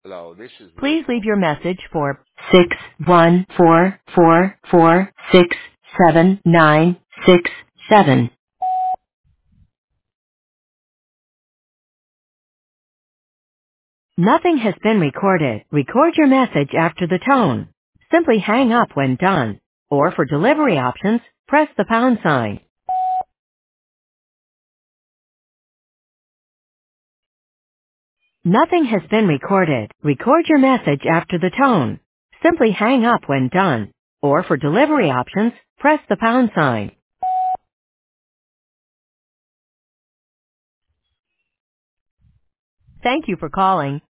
Hello, this is Please leave William. your message for 61444679967. Nothing has been recorded. Record your message after the tone. Simply hang up when done. Or for delivery options, press the pound sign. Nothing has been recorded. Record your message after the tone. Simply hang up when done. Or for delivery options, press the pound sign. Thank you for calling